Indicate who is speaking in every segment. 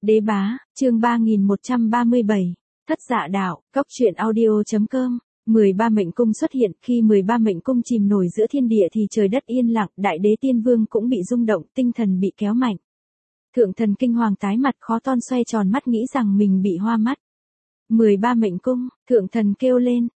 Speaker 1: Đế bá, chương 3137, Thất Dạ Đạo, Cóc truyện audio.com. 13 mệnh cung xuất hiện, khi 13 mệnh cung chìm nổi giữa thiên địa thì trời đất yên lặng, đại đế tiên vương cũng bị rung động, tinh thần bị kéo mạnh. Thượng thần kinh hoàng tái mặt khó ton xoay tròn mắt nghĩ rằng mình bị hoa mắt. 13 mệnh cung, thượng thần kêu lên,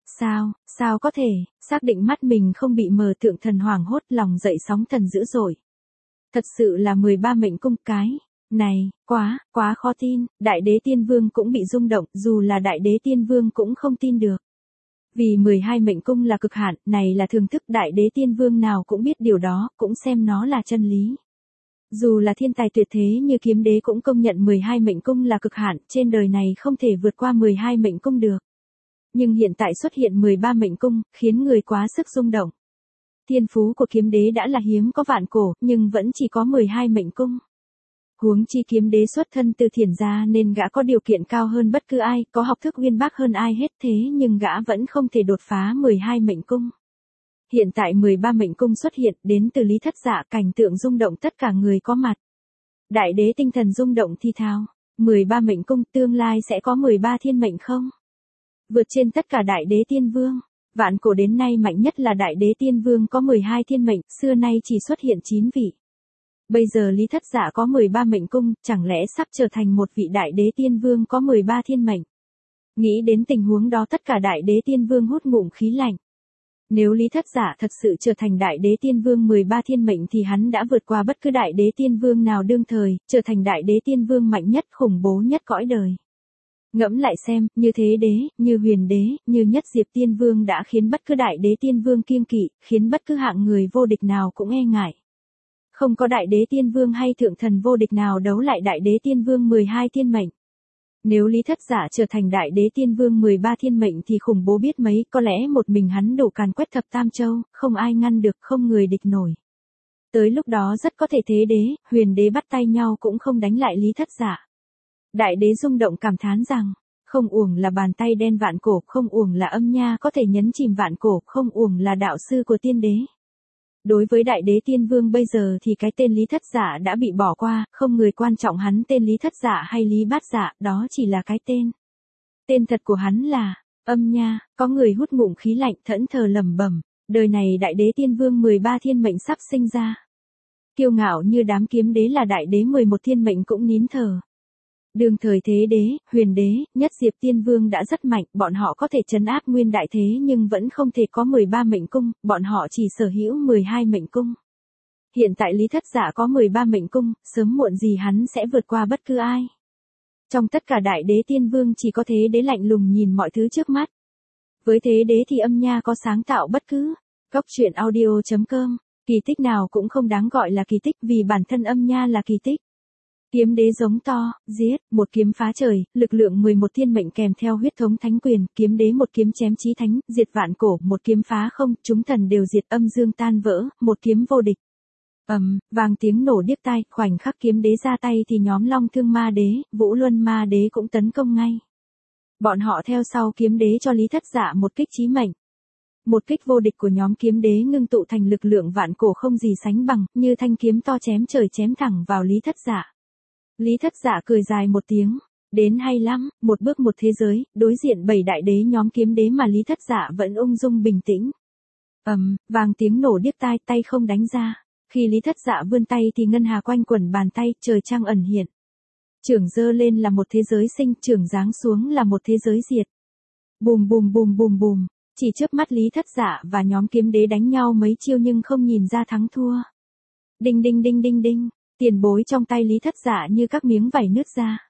Speaker 1: sao có thể, xác định mắt mình không bị mờ, thượng thần hoảng hốt, lòng dậy sóng thần dữ dội. Thật sự là 13 mệnh cung, cái này, quá khó tin, đại đế tiên vương cũng bị rung động, dù là đại đế tiên vương cũng không tin được. Vì 12 mệnh cung là cực hạn, này là thường thức, đại đế tiên vương nào cũng biết điều đó, cũng xem nó là chân lý. Dù là thiên tài tuyệt thế như kiếm đế cũng công nhận 12 mệnh cung là cực hạn, trên đời này không thể vượt qua 12 mệnh cung được. Nhưng hiện tại xuất hiện 13 mệnh cung, khiến người quá sức rung động. Thiên phú của kiếm đế đã là hiếm có vạn cổ, nhưng vẫn chỉ có 12 mệnh cung. Huống chi kiếm đế xuất thân từ thiền gia nên gã có điều kiện cao hơn bất cứ ai, có học thức uyên bác hơn ai hết, thế nhưng gã vẫn không thể đột phá 12 mệnh cung. Hiện tại 13 mệnh cung xuất hiện, đến từ Lý Thất Dạ, cảnh tượng rung động tất cả người có mặt. Đại đế tinh thần rung động thi thao, 13 mệnh cung tương lai sẽ có 13 thiên mệnh không? Vượt trên tất cả đại đế tiên vương. Vạn cổ đến nay mạnh nhất là đại đế tiên vương có 12 thiên mệnh, xưa nay chỉ xuất hiện 9 vị. Bây giờ Lý Thất Dạ có 13 mệnh cung, chẳng lẽ sắp trở thành một vị đại đế tiên vương có 13 thiên mệnh? Nghĩ đến tình huống đó tất cả đại đế tiên vương hút ngụm khí lạnh. Nếu Lý Thất Dạ thật sự trở thành đại đế tiên vương 13 thiên mệnh thì hắn đã vượt qua bất cứ đại đế tiên vương nào đương thời, trở thành đại đế tiên vương mạnh nhất, khủng bố nhất cõi đời. Ngẫm lại xem, như Thế Đế, như Huyền Đế, như Nhất Diệp Tiên Vương đã khiến bất cứ đại đế tiên vương kiêng kỵ, khiến bất cứ hạng người vô địch nào cũng e ngại. Không có đại đế tiên vương hay thượng thần vô địch nào đấu lại đại đế tiên vương 12 thiên mệnh. Nếu Lý Thất Dạ trở thành đại đế tiên vương 13 thiên mệnh thì khủng bố biết mấy, có lẽ một mình hắn đủ càn quét thập tam châu, không ai ngăn được, không người địch nổi. Tới lúc đó rất có thể Thế Đế, Huyền Đế bắt tay nhau cũng không đánh lại Lý Thất Dạ. Đại đế rung động cảm thán rằng, không uổng là bàn tay đen vạn cổ, không uổng là âm nha có thể nhấn chìm vạn cổ, không uổng là đạo sư của tiên đế. Đối với đại đế tiên vương bây giờ thì cái tên Lý Thất Dạ đã bị bỏ qua, không người quan trọng hắn tên Lý Thất Dạ hay Lý Bát Dạ, đó chỉ là cái tên. Tên thật của hắn là Âm Nha, có người hút ngụm khí lạnh thẫn thờ lẩm bẩm, đời này đại đế tiên vương 13 thiên mệnh sắp sinh ra. Kiêu ngạo như đám kiếm đế là đại đế 11 thiên mệnh cũng nín thở. Đương thời Thế Đế, Huyền Đế, Nhất Diệp Tiên Vương đã rất mạnh, bọn họ có thể trấn áp nguyên đại thế nhưng vẫn không thể có 13 mệnh cung, bọn họ chỉ sở hữu 12 mệnh cung. Hiện tại Lý Thất Dạ có 13 mệnh cung, sớm muộn gì hắn sẽ vượt qua bất cứ ai. Trong tất cả đại đế tiên vương chỉ có Thế Đế lạnh lùng nhìn mọi thứ trước mắt. Với Thế Đế thì Âm Nha có sáng tạo bất cứ. Cóc truyện audio.com, kỳ tích nào cũng không đáng gọi là kỳ tích vì bản thân Âm Nha là kỳ tích. Kiếm đế giống to, giết, một kiếm phá trời, lực lượng 11 thiên mệnh kèm theo huyết thống thánh quyền, kiếm đế một kiếm chém chí thánh, diệt vạn cổ, một kiếm phá không, chúng thần đều diệt, âm dương tan vỡ, một kiếm vô địch. Vang tiếng nổ điếc tai, khoảnh khắc kiếm đế ra tay thì nhóm Long Thương Ma Đế, Vũ Luân Ma Đế cũng tấn công ngay. Bọn họ theo sau kiếm đế cho Lý Thất Dạ một kích chí mệnh. Một kích vô địch của nhóm kiếm đế ngưng tụ thành lực lượng vạn cổ không gì sánh bằng, như thanh kiếm to chém trời chém thẳng vào Lý Thất Dạ. Lý Thất Dạ cười dài một tiếng, đến hay lắm, một bước một thế giới, đối diện 7 đại đế nhóm kiếm đế mà Lý Thất Dạ vẫn ung dung bình tĩnh. Vang tiếng nổ điếc tai, tay không đánh ra. Khi Lý Thất Dạ vươn tay thì ngân hà quanh quẩn bàn tay, trời trăng ẩn hiện. Chưởng giơ lên là một thế giới sinh, chưởng giáng xuống là một thế giới diệt. Bùm bùm bùm bùm bùm, chỉ chớp mắt Lý Thất Dạ và nhóm kiếm đế đánh nhau mấy chiêu nhưng không nhìn ra thắng thua. Đinh đinh đinh đinh đinh. Tiền bối trong tay Lý Thất Dạ như các miếng vảy nứt ra.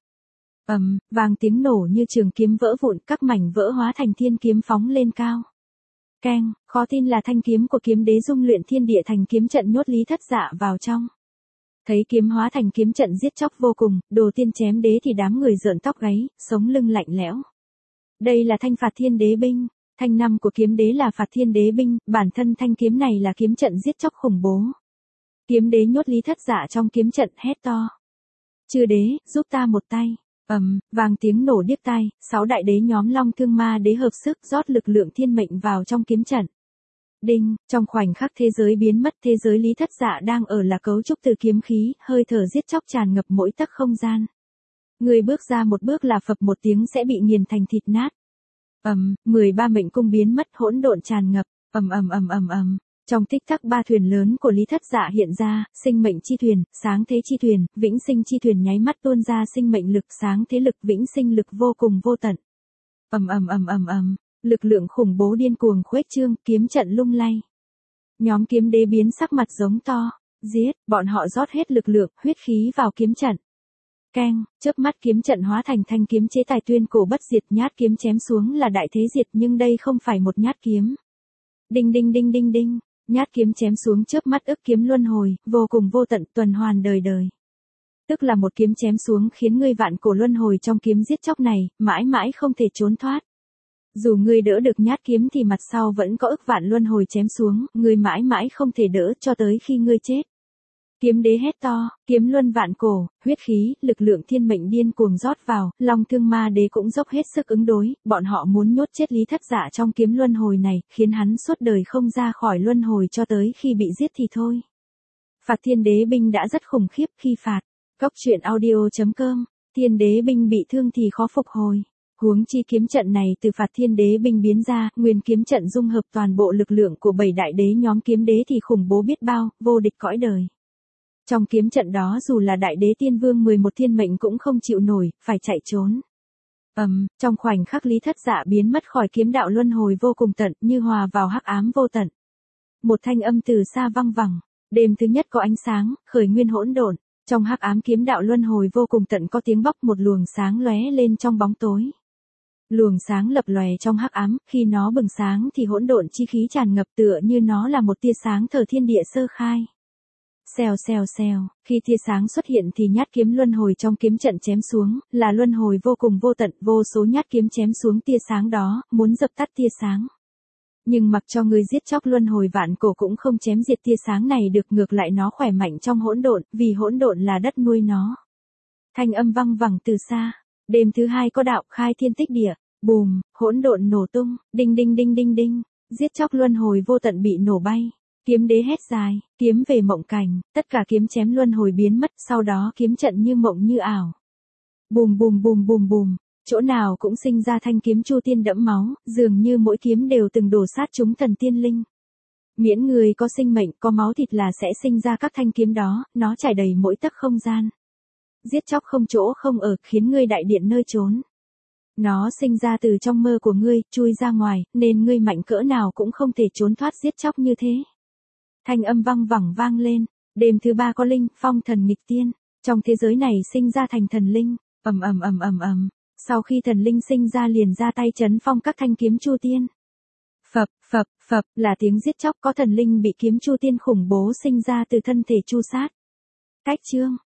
Speaker 1: Vang tiếng nổ như trường kiếm vỡ vụn, các mảnh vỡ hóa thành thiên kiếm phóng lên cao. Keng, khó tin là thanh kiếm của kiếm đế dung luyện thiên địa thành kiếm trận nhốt Lý Thất Dạ vào trong. Thấy kiếm hóa thành kiếm trận giết chóc vô cùng, đồ tiên chém đế thì đám người rợn tóc gáy, sống lưng lạnh lẽo. Đây là thanh phạt thiên đế binh, thanh năm của kiếm đế là phạt thiên đế binh, bản thân thanh kiếm này là kiếm trận giết chóc khủng bố. Kiếm đế nhốt Lý Thất Dạ trong kiếm trận hét to. Chư đế, giúp ta một tay. Vang tiếng nổ điếc tai, 6 đại đế nhóm Long Thương Ma Đế hợp sức rót lực lượng thiên mệnh vào trong kiếm trận. Đinh, trong khoảnh khắc thế giới biến mất, thế giới Lý Thất Dạ đang ở là cấu trúc từ kiếm khí, hơi thở giết chóc tràn ngập mỗi tấc không gian. Người bước ra một bước là phập một tiếng sẽ bị nghiền thành thịt nát. 13 mệnh cung biến mất, hỗn độn tràn ngập. Trong tích tắc ba thuyền lớn của Lý Thất Dạ hiện ra, sinh mệnh chi thuyền, sáng thế chi thuyền, vĩnh sinh chi thuyền nháy mắt tuôn ra sinh mệnh lực, sáng thế lực, vĩnh sinh lực vô cùng vô tận. Lực lượng khủng bố điên cuồng khuếch trương, kiếm trận lung lay. Nhóm kiếm đế biến sắc mặt giống to, giết, bọn họ rót hết lực lượng, huyết khí vào kiếm trận. Keng, chớp mắt kiếm trận hóa thành thanh kiếm chế tài tuyên cổ bất diệt, nhát kiếm chém xuống là đại thế diệt, nhưng đây không phải một nhát kiếm. Đinh đinh đinh đinh đinh, nhát kiếm chém xuống chớp mắt ức kiếm luân hồi, vô cùng vô tận, tuần hoàn đời đời. Tức là một kiếm chém xuống khiến ngươi vạn cổ luân hồi trong kiếm giết chóc này, mãi mãi không thể trốn thoát. Dù ngươi đỡ được nhát kiếm thì mặt sau vẫn có ức vạn luân hồi chém xuống, ngươi mãi mãi không thể đỡ cho tới khi ngươi chết. Kiếm đế hét to, kiếm luân vạn cổ, huyết khí, lực lượng thiên mệnh điên cuồng rót vào, Long Thương Ma Đế cũng dốc hết sức ứng đối, bọn họ muốn nhốt chết Lý Thất Dạ trong kiếm luân hồi này, khiến hắn suốt đời không ra khỏi luân hồi cho tới khi bị giết thì thôi. Phạt Thiên Đế binh đã rất khủng khiếp khi phạt. Cốc truyện audio.com, Thiên Đế binh bị thương thì khó phục hồi. Huống chi kiếm trận này từ Phạt Thiên Đế binh biến ra, nguyên kiếm trận dung hợp toàn bộ lực lượng của 7 đại đế nhóm kiếm đế thì khủng bố biết bao, vô địch cõi đời. Trong kiếm trận đó dù là đại đế tiên vương 11 thiên mệnh cũng không chịu nổi, phải chạy trốn. Trong khoảnh khắc Lý Thất Dạ biến mất khỏi kiếm đạo luân hồi vô cùng tận, như hòa vào hắc ám vô tận. Một thanh âm từ xa vang vẳng, đêm thứ nhất có ánh sáng, khởi nguyên hỗn độn, trong hắc ám kiếm đạo luân hồi vô cùng tận có tiếng bóc, một luồng sáng lóe lên trong bóng tối. Luồng sáng lập lòe trong hắc ám, khi nó bừng sáng thì hỗn độn chi khí tràn ngập tựa như nó là một tia sáng thờ thiên địa sơ khai. Xèo xèo xèo, khi tia sáng xuất hiện thì nhát kiếm luân hồi trong kiếm trận chém xuống, là luân hồi vô cùng vô tận, vô số nhát kiếm chém xuống tia sáng đó, muốn dập tắt tia sáng. Nhưng mặc cho người giết chóc luân hồi vạn cổ cũng không chém diệt tia sáng này được, ngược lại nó khỏe mạnh trong hỗn độn, vì hỗn độn là đất nuôi nó. Thanh âm vang vẳng từ xa, đêm thứ hai có đạo khai thiên tích địa, bùm, hỗn độn nổ tung, đinh đinh đinh đinh đinh, giết chóc luân hồi vô tận bị nổ bay. Kiếm đế hét dài, kiếm về mộng cảnh, tất cả kiếm chém luân hồi biến mất, sau đó kiếm trận như mộng như ảo. Bùm bùm bùm bùm bùm, chỗ nào cũng sinh ra thanh kiếm chu tiên đẫm máu, dường như mỗi kiếm đều từng đổ sát chúng thần tiên linh. Miễn người có sinh mệnh, có máu thịt là sẽ sinh ra các thanh kiếm đó, nó trải đầy mỗi tấc không gian. Giết chóc không chỗ không ở, khiến ngươi đại điện nơi trốn. Nó sinh ra từ trong mơ của ngươi, chui ra ngoài, nên ngươi mạnh cỡ nào cũng không thể trốn thoát giết chóc như thế. Thanh âm vang vẳng vang lên, đêm thứ ba có linh, phong thần nghịch tiên, trong thế giới này sinh ra thành thần linh, sau khi thần linh sinh ra liền ra tay trấn phong các thanh kiếm chu tiên. Phập, phập, phập, là tiếng giết chóc, có thần linh bị kiếm chu tiên khủng bố sinh ra từ thân thể chu sát. Cách chương,